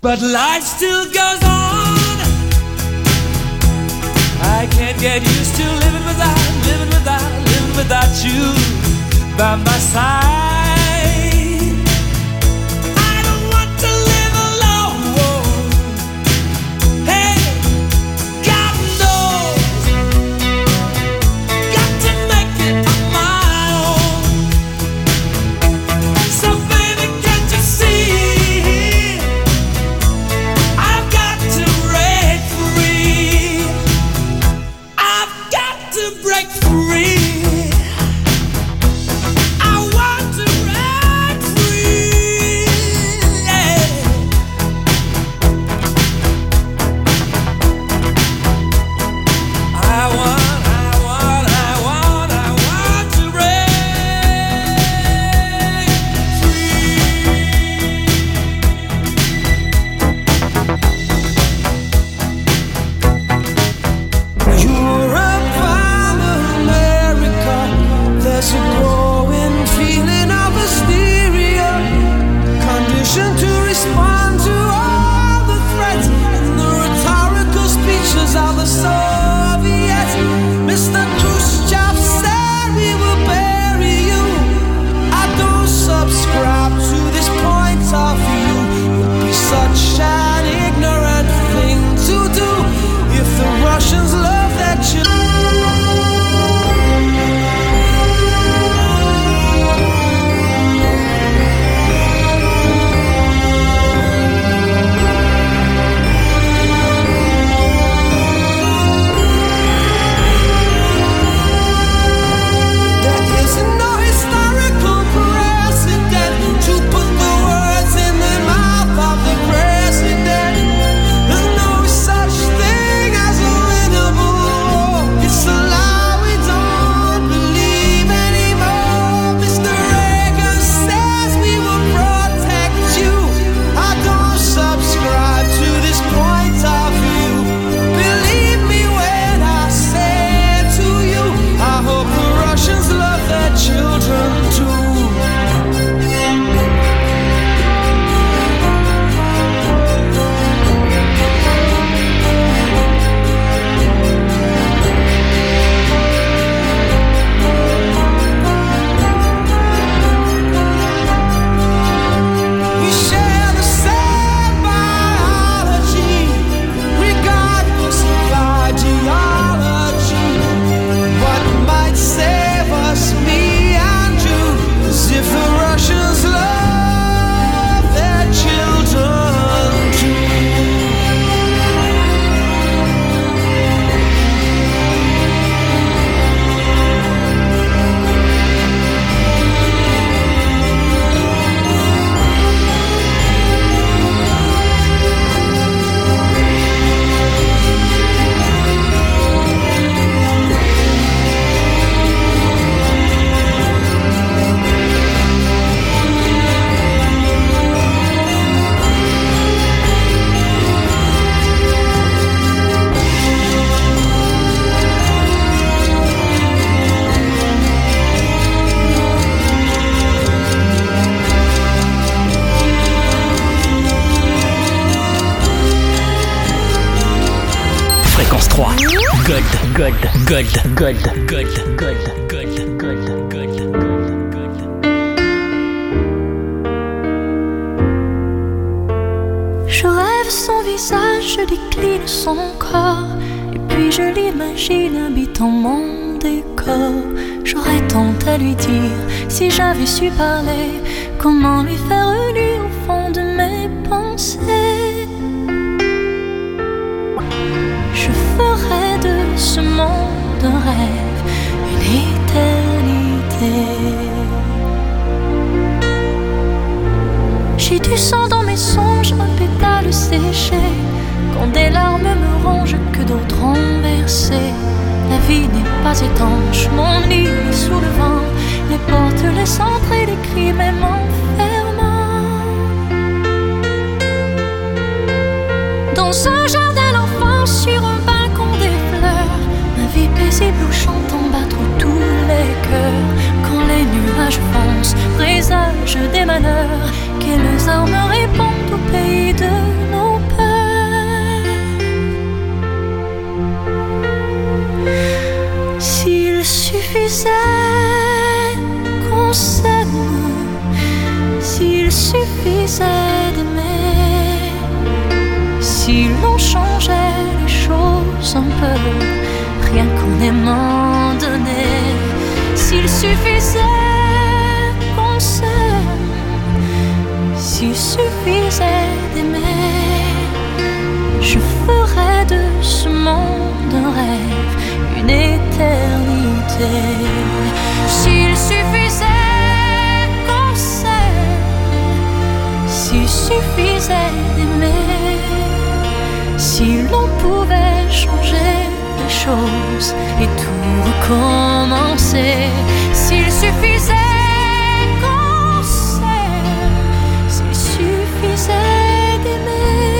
but life still goes on. I can't get used to living without you by my side. Je rêve son visage, je décline son corps, et puis je l'imagine habitant mon décor. J'aurais tant à lui dire si j'avais su parler, comment lui faire lire au fond de mes pensées. Je ferais de ce monde un rêve, une éternité. J'ai du sang dans mes songes, un pétale séché. Quand des larmes me rongent, que d'autres ont versé. La vie n'est pas étanche, mon lit est sous le vent. Les portes laissent entrer les cris, même enfermant. Dans un jardin d'enfance, sur un balcon des fleurs, ma vie paisible où chantant battre tous les cœurs. Quand les nuages foncent, présage des malheurs, quelles armes répondent au pays de nos suffisait d'aimer, si l'on changeait les choses un peu, rien qu'en aimant donner, s'il suffisait qu'on s'aime, s'il suffisait d'aimer, je ferais de ce monde un rêve, une éternité. S'il suffisait qu'on s'aime, s'il suffisait d'aimer, si l'on pouvait changer les choses et tout recommencer, s'il suffisait qu'on s'aime, s'il suffisait d'aimer.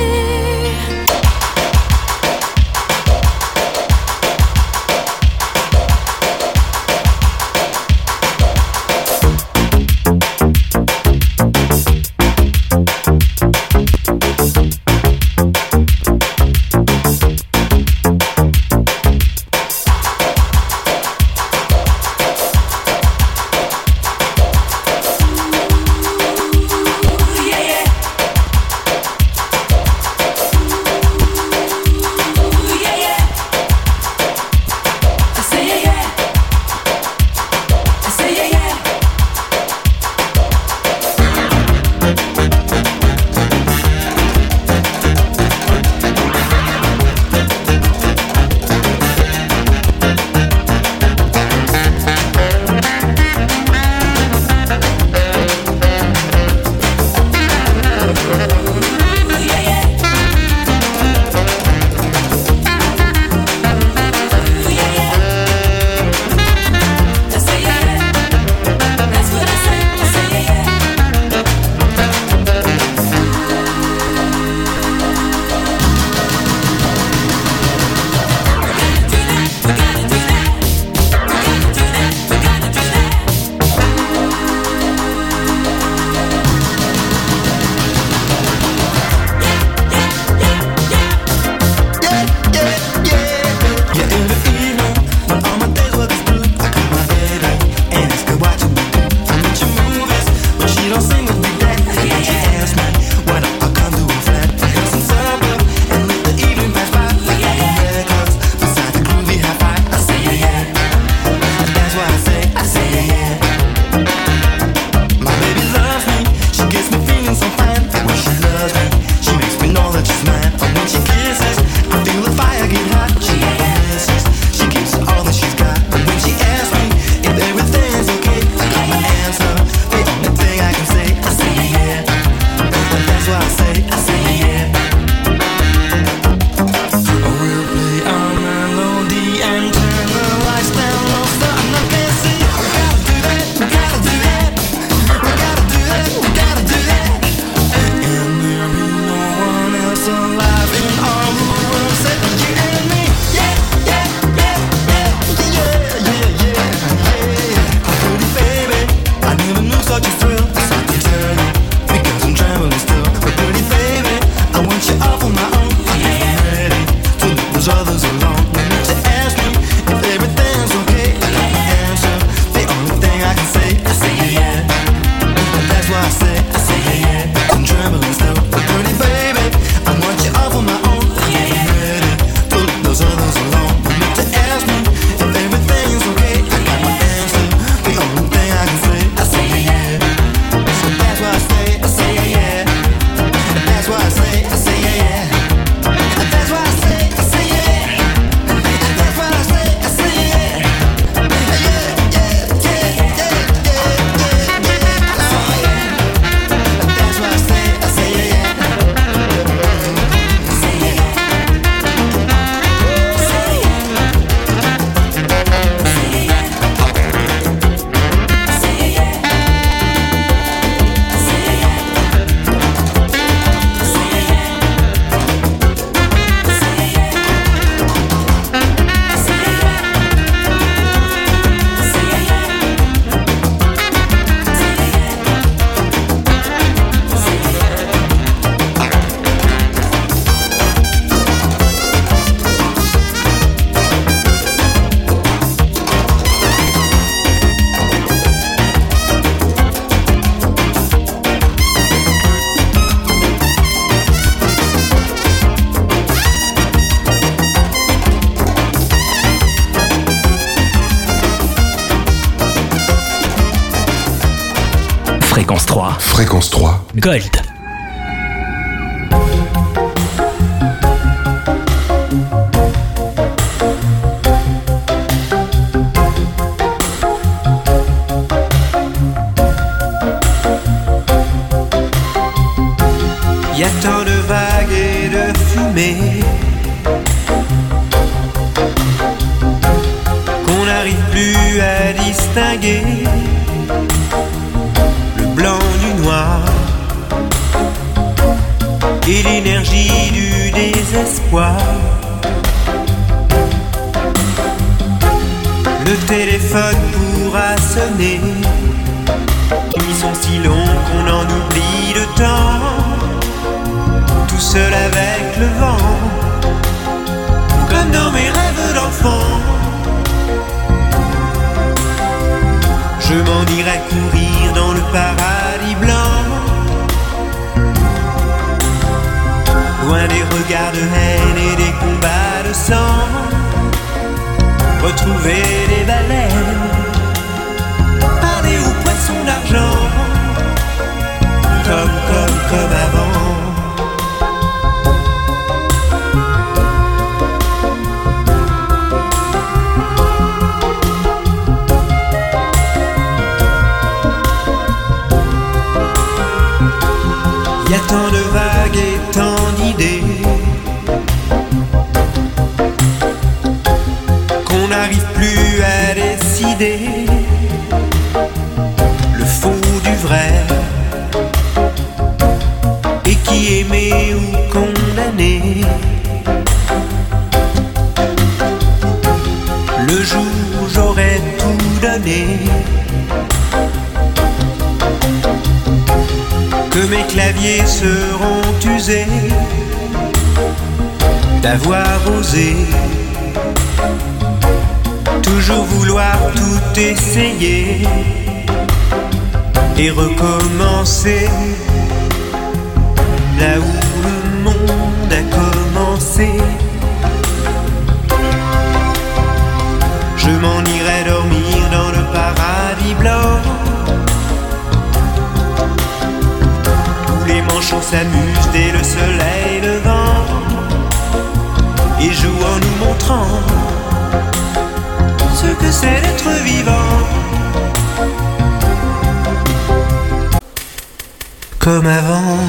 Fréquence 3. Fréquence 3. Gold. Y a tant de vagues et de fumée qu'on n'arrive plus à distinguer le blanc du noir et l'énergie du désespoir. Le téléphone pourra sonner, les nuits sont si longues qu'on en oublie le temps. Tout seul avec le vent, comme dans mes rêves d'enfant. Je m'en irai courir dans le paradis blanc, loin des regards de haine et des combats de sang. Retrouver les baleines, parler aux poissons d'argent, comme avant. Y a tant de vagues et tant d'idées qu'on n'arrive plus à décider le faux du vrai, et qui aimé ou condamné. Le jour où j'aurais tout donné, que mes claviers seront usés d'avoir osé toujours vouloir tout essayer et recommencer là où le monde a commencé. Je m'en irai dormir dans le paradis blanc, les manchots s'amusent dès le soleil levant et jouent en nous montrant ce que c'est d'être vivant. Comme avant.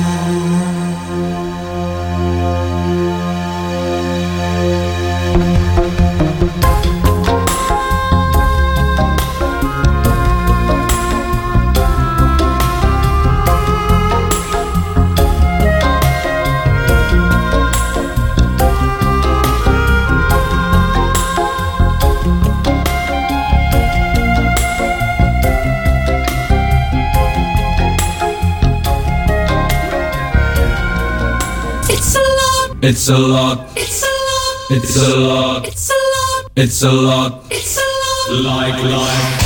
It's a lot. It's a lot. It's a lot. It's a lot. It's a lot. It's a lot. Like.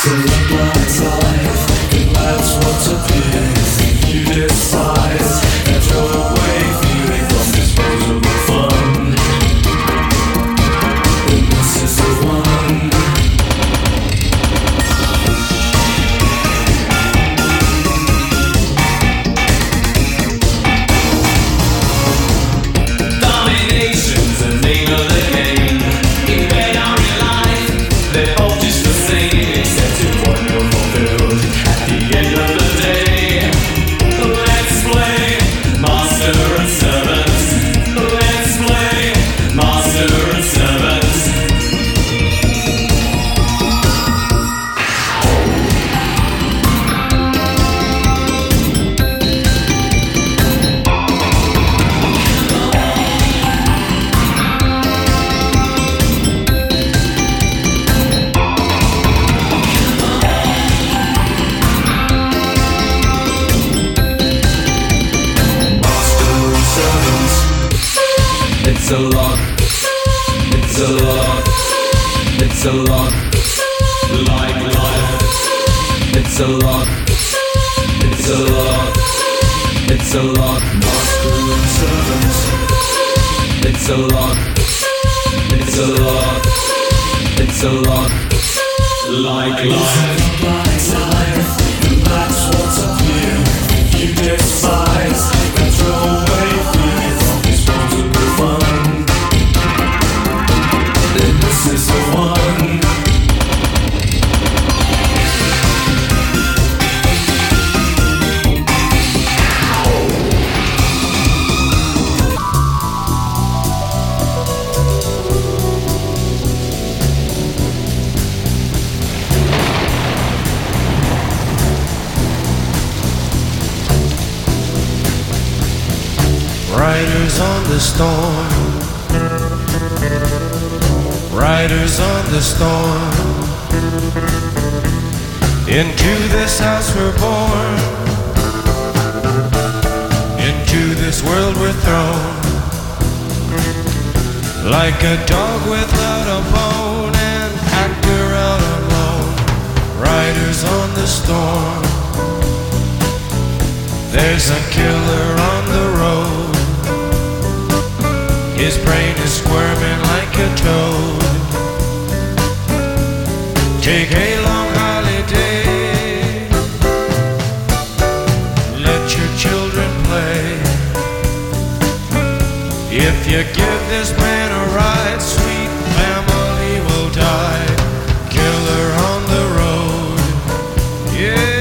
Riders on the storm, riders on the storm. Into this house we're born, into this world we're thrown. Like a dog without a bone, an actor out alone. Riders on the storm. There's a killer on the road. His brain is squirming like a toad. Take a long holiday. Let your children play. If you give this man a ride, sweet family will die. Killer on the road. Yeah.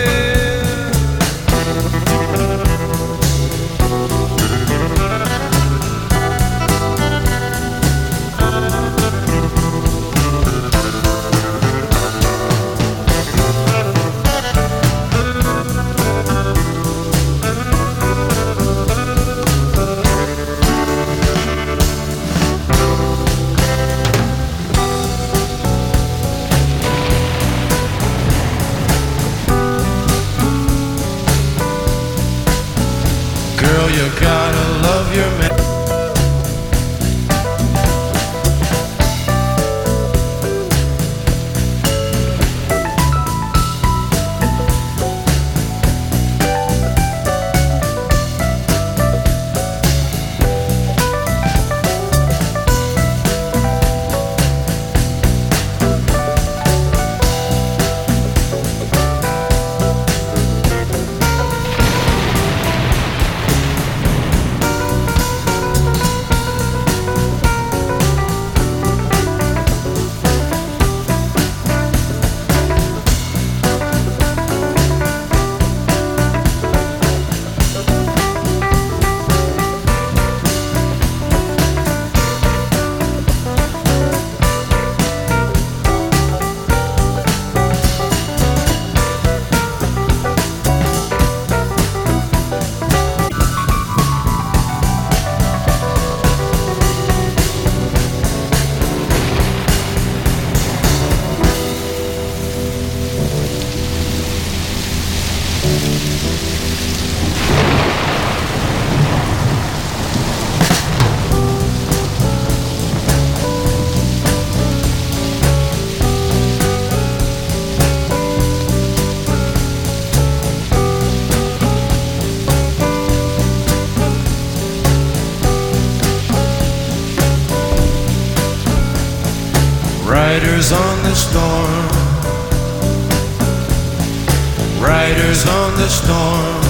riders on the storm.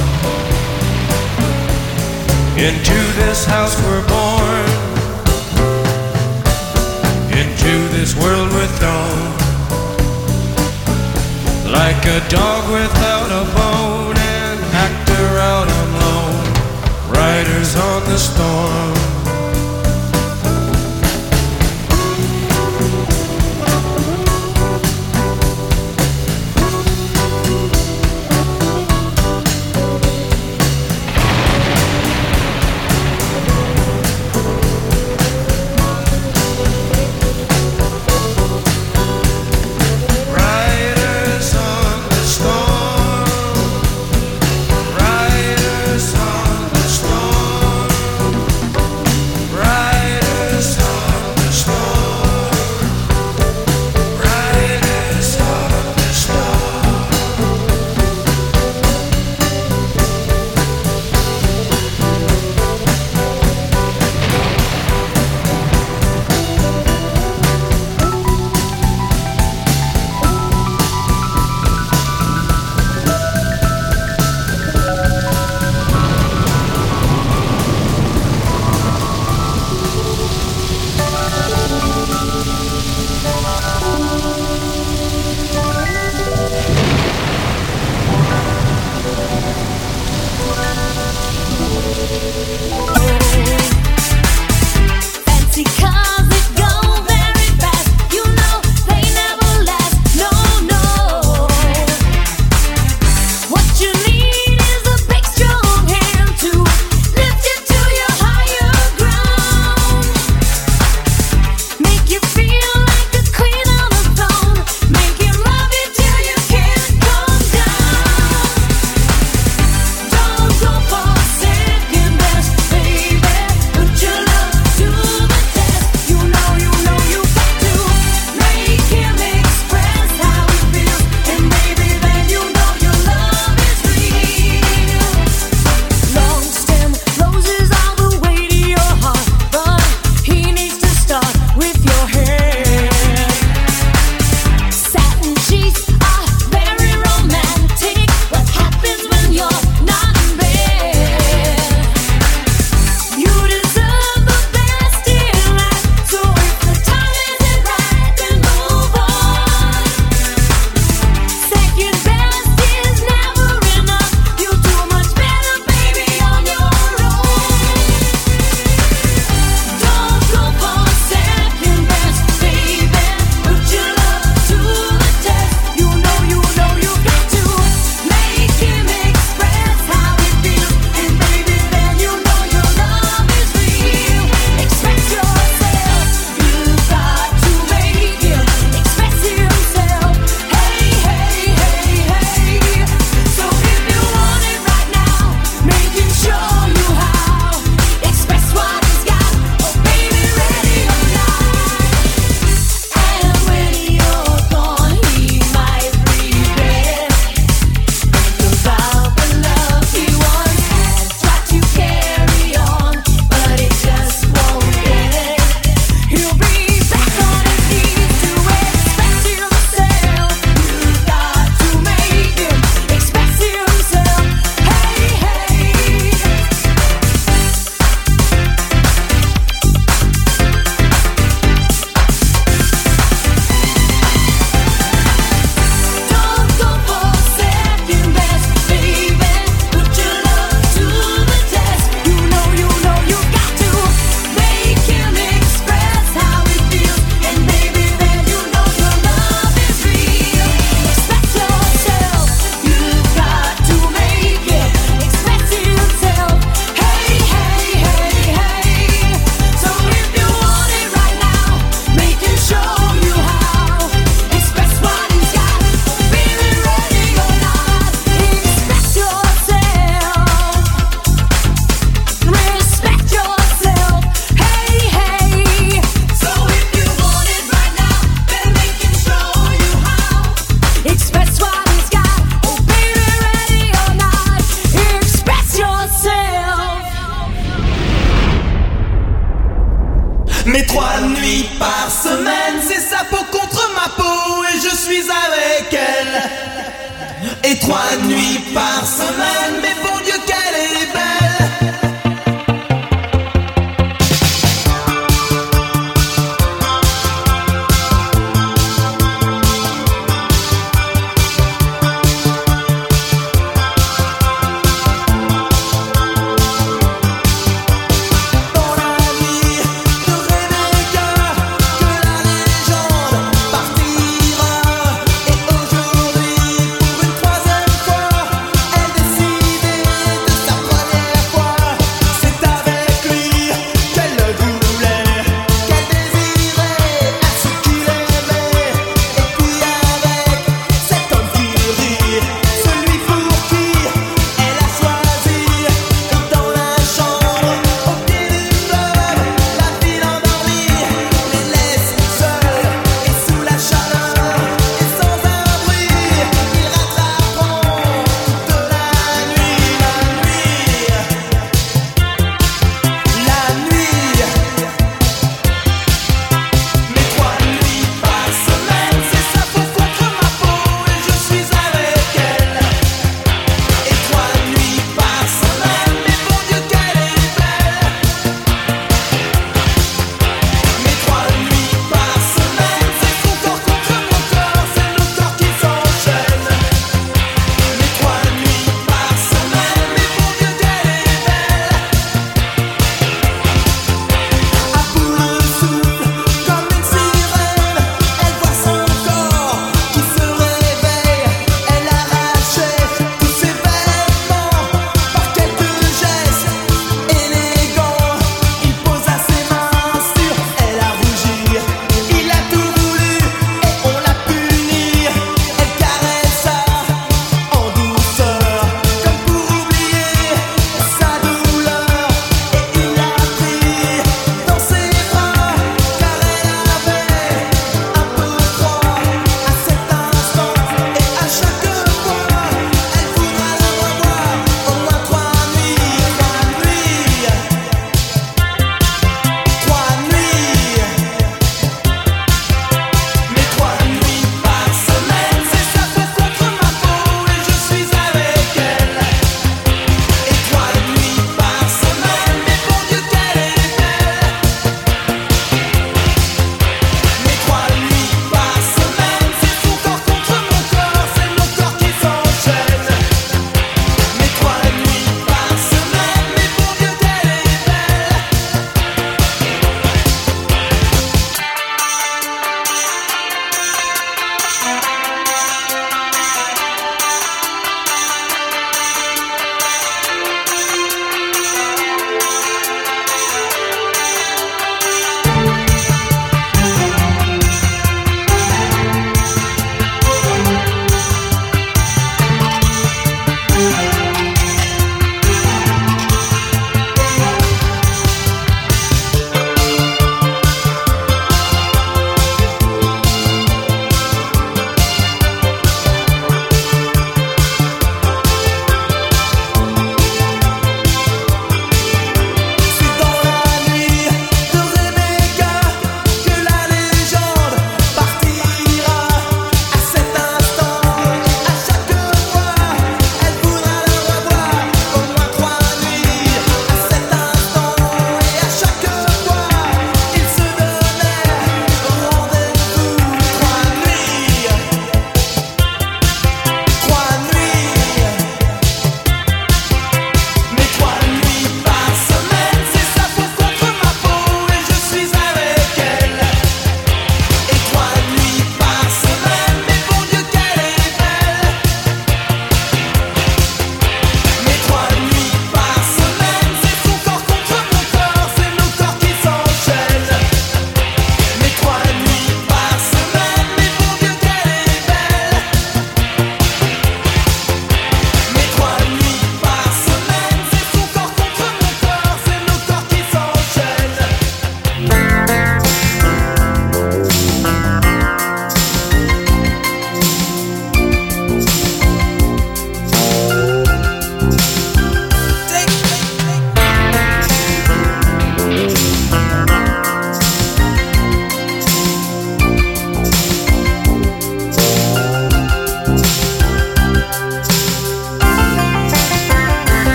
Into this house we're born, into this world we're thrown, like a dog without a bone, an actor out on loan, riders on the storm. Mais 3 nuits par semaine, c'est sa peau contre ma peau et je suis avec elle. Et 3 3 nuits par semaine. Mais bon Dieu qu'elle est belle. Elle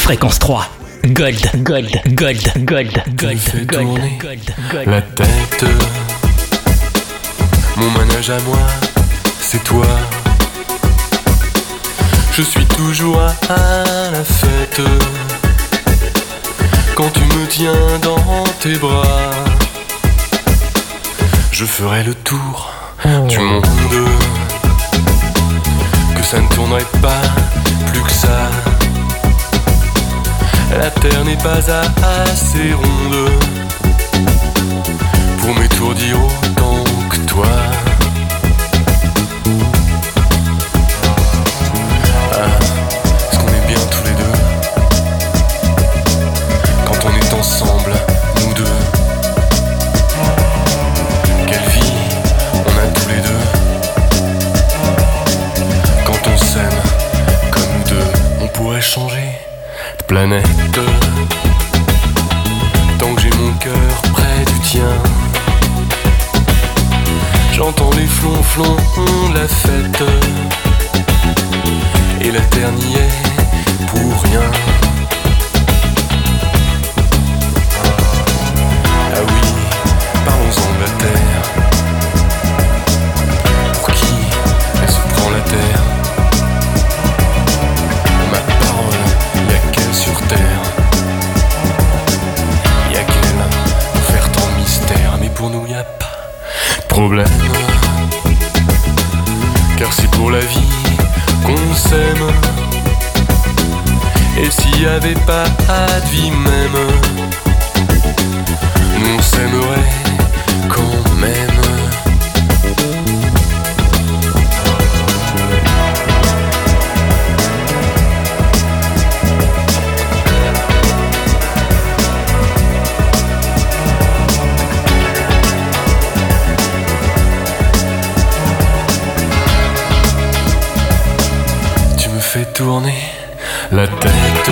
Fréquence 3. Gold. Tu me fais tourner la tête. Mon manège à moi, c'est toi. Je suis toujours à la fête quand tu me tiens dans tes bras. Je ferai le tour du monde, que ça ne tournerait pas plus que ça. La terre n'est pas assez ronde pour m'étourdir autant que toi. Est-ce qu'on est bien tous les deux quand on est ensemble, nous deux? Quelle vie on a tous les deux quand on s'aime comme nous deux. On pourrait changer de planète tant que j'ai mon cœur près du tien. J'entends les flonflons de la fête et la terre n'y est pour rien. Ah oui, parlons-en de la terre. Pour qui elle se prend la terre? Ma parole, y'a qu'elle sur terre. Y'a qu'elle pour faire tant de mystère. Mais pour nous y'a pas de problème, car c'est pour la vie qu'on s'aime. Et s'il y avait pas de vie même, nous on s'aimerait quand même. Fais tourner la tête.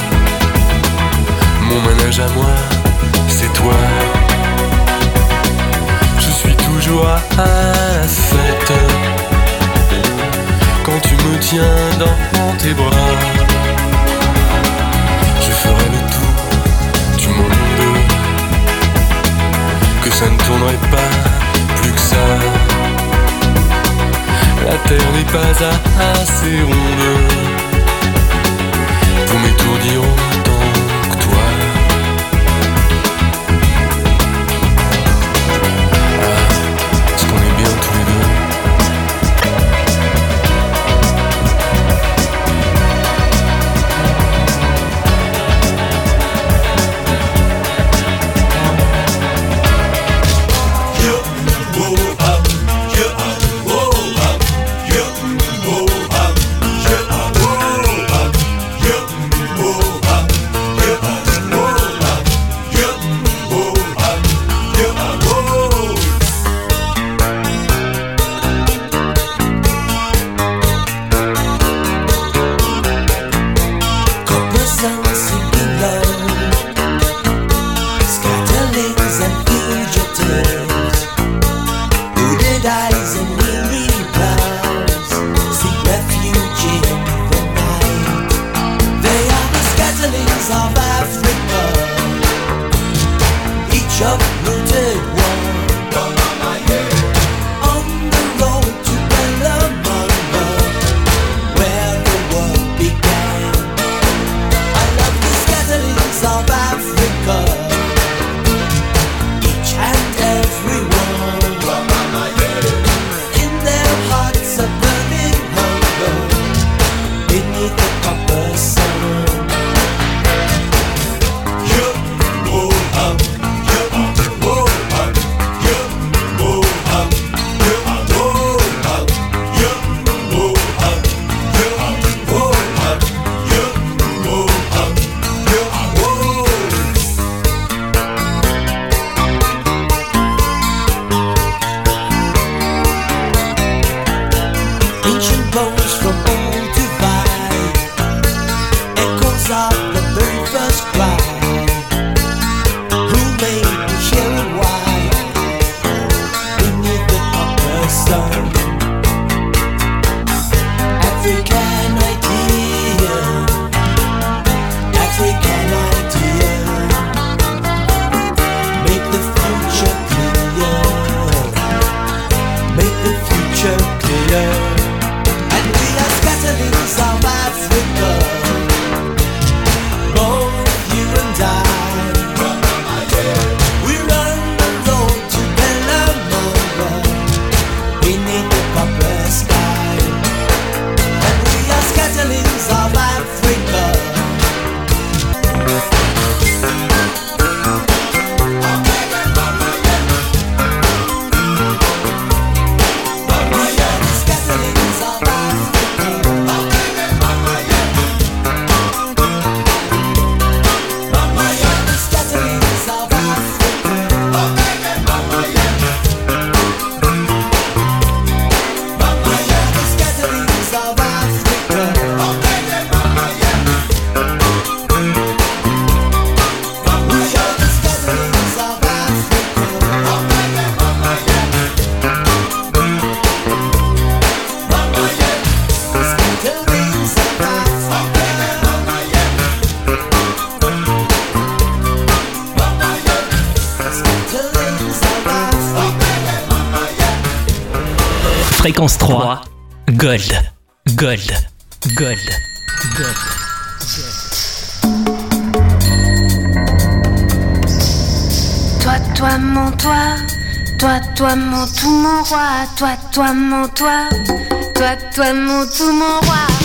Mon manège à moi, c'est toi. Je suis toujours à la fête quand tu me tiens dans tes bras. Je ferai le tour du monde, que ça ne tournerait pas plus que ça. La terre n'est pas assez ronde pour m'étourdir autant que toi. Est-ce qu'on est bien tous les deux? Oh, Fréquence 3, Gold, Gold, Gold, Gold. Toi mon toi, toi mon tout mon roi, toi mon toi, toi mon tout mon roi.